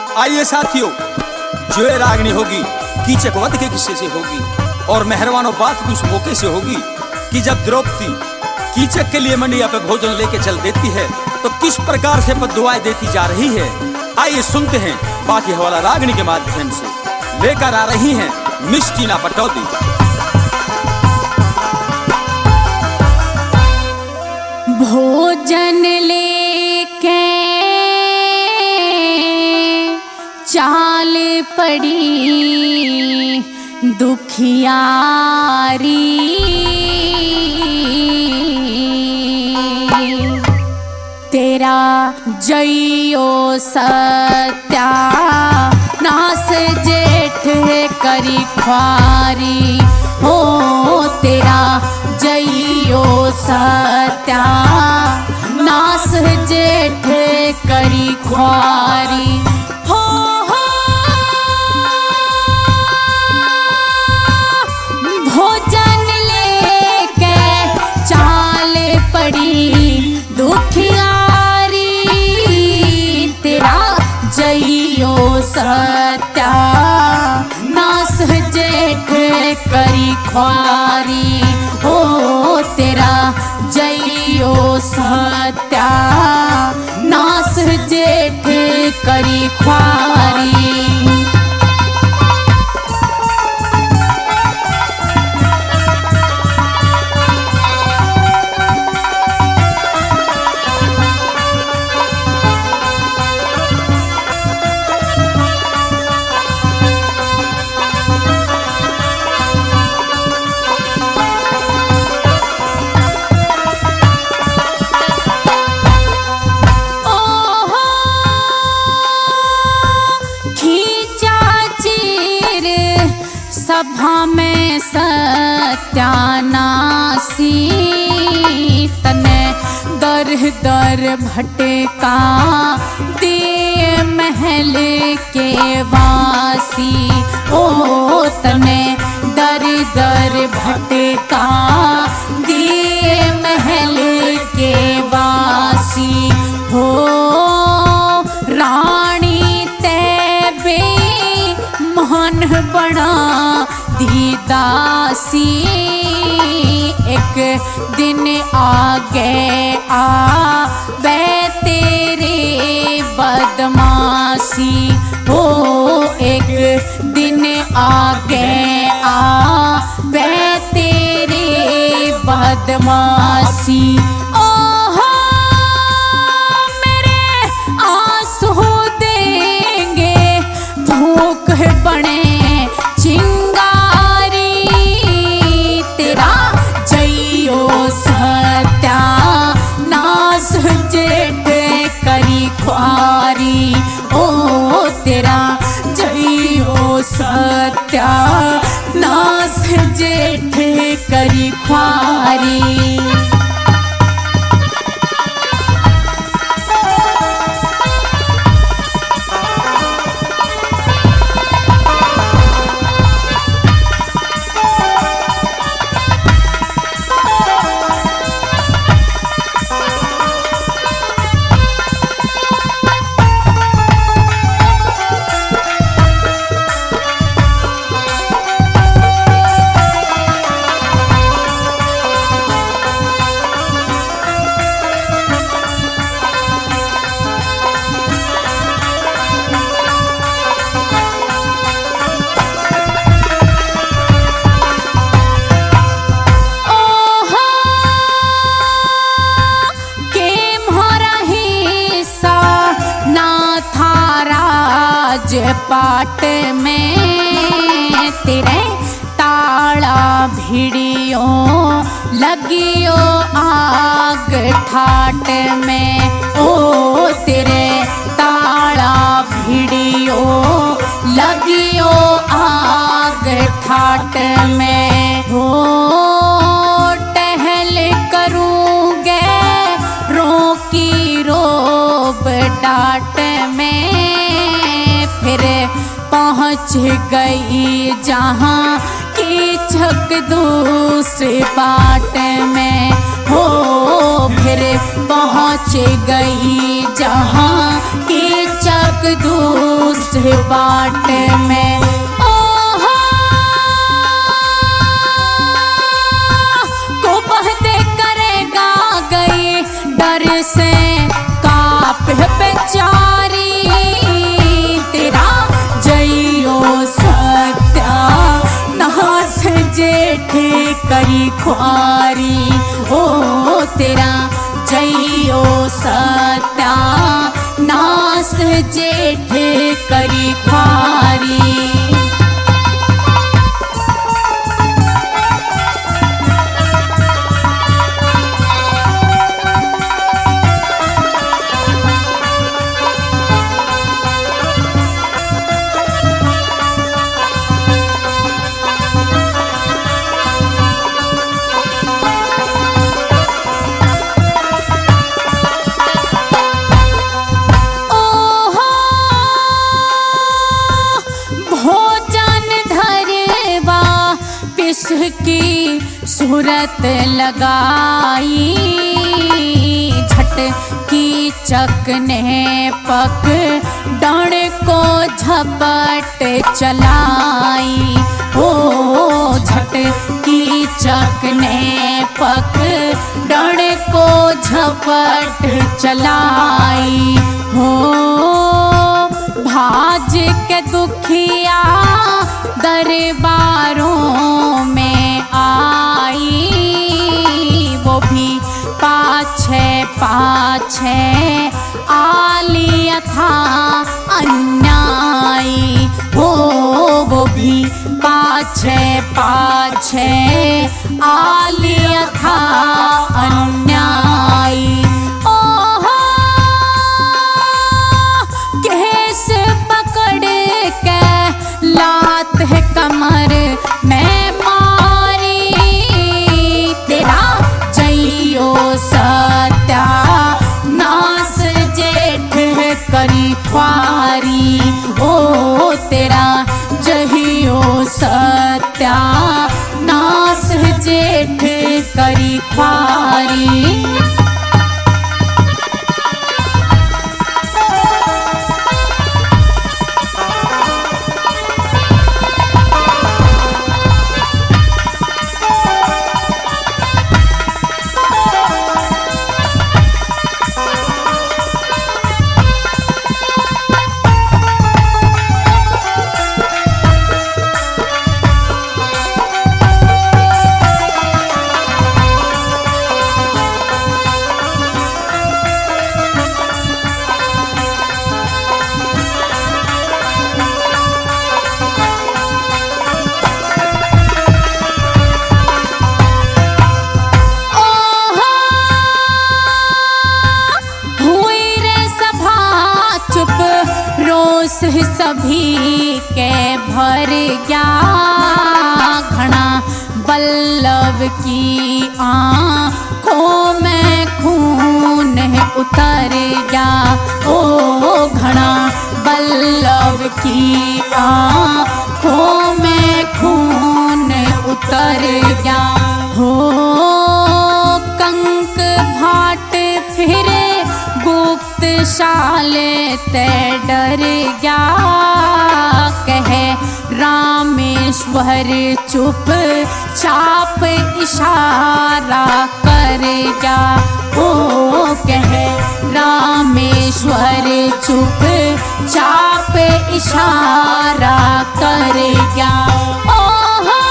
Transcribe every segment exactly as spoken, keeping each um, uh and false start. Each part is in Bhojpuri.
आइए साथियों, जो ये रागनी होगी कीचक वध के किस्से से होगी और मेहरबानो बात भी उस मौके से होगी कि जब द्रौपदी कीचक के लिए मंडिया पे भोजन लेके चल देती है तो किस प्रकार से बद्दुआएं देती जा रही है। आइए सुनते हैं, बाकी हवाला रागनी के माध्यम से लेकर आ रही हैं मिस टीना पटौदी। भोजन लेके चाल पड़ी दुखियारी, तेरा जइयो सत्या नास जेठ करी ख्वारी हो, तेरा जइयो सत्या नास जेठ करी ख्वारी हो, हो भोजन लेके चाल पड़ी दुखियारी, तेरा जइयो सत्या नास जेठ करी ख्वारी हो, तेरा जइयो सत्या नास जेठ करी ख्वारी। सभा में सत्यानासी, तने दर दर भटका दे महल के वासी, ओ तने दर दर भटका दे महल के वासी हो, रानी तैबे मान बड़ा दीदासी, एक दिन आगे आ वे तेरे बदमाशी हो, एक दिन आगे आ वे तेरे बदमाशी। ओहो मेरे आंसू देंगे भूख बने चिंगारी, तेरा जइयो सत्या नास जेठ करी ख्वारी, ओ तेरा जइयो सत्या नास जेठ करी ख्वारी। पाट में तेरे ताला भिड़ियो लगियो आग ठाट में, ओ तेरे ताला भिड़ियो लगियो आग ठाट में हो, टहल करूँगे रोकी रोब डाट में, फिर पहुँच गई जहाँ कीचक दूसरे बाट में हो, फिर पहुँच गई जहाँ कीचक दूसरे बाट में। ओहो को बहते करेगा गई डर से काप बेचारी, तेरा जइयो सत्या नास जेठ करी ख्वारी। ओ तेरा जइयो सत्या नास जेठ करी ख्वारी। की सूरत लगाई झट की चक ने पक डाण को झपट चलाई। ओ झट की चक ने पक डाण को झपट चलाई। हो भाज के दुखिया दरबारों में आई, वो भी पाछे पाछे आलिया था अन्यायी। वो वो भी पाछे पाछे आलिया था अन्यायी। ओहो केस पकड़ के लात है कमर में मारी, तेरा जइयो सत्या नास जेठ करी ख्वारी। ओ तेरा जइयो सत्या नास जेठ करी ख्वारी। सभी के भर गया घना बल्लभ की आँखों में खून उतर गया। ओ घना बल्लभ की आँखों में खून उतर गया। हो कंक भाट फिर गुप्त शाले ते डर गया, कहे रामेश्वर चुप चाप इशारा कर गया। ओ कहे रामेश्वर चुप चाप इशारा कर गया। ओहो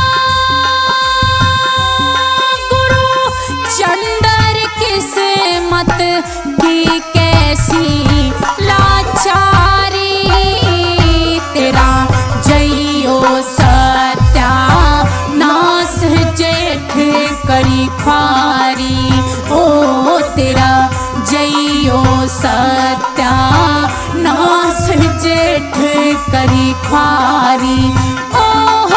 गुरु चंडर किस्मत की कैसी लाचारी, तेरा जइयो सत्या नास जेठ करी ख्वारी। ओ तेरा जइयो सत्या नास जेठ करी ख्वारी। ओहो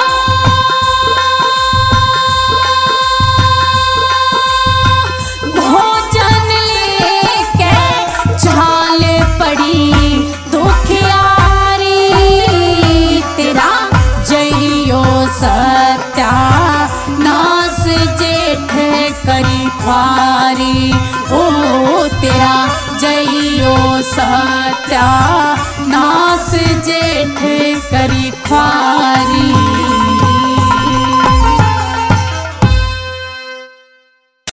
भोजन लेके झाल पड़ी दुखियारी, तेरा जइयो सत्या नास जेठ करी ख्वारी। ओ तेरा जइयो सत्या नास जे ख्वाब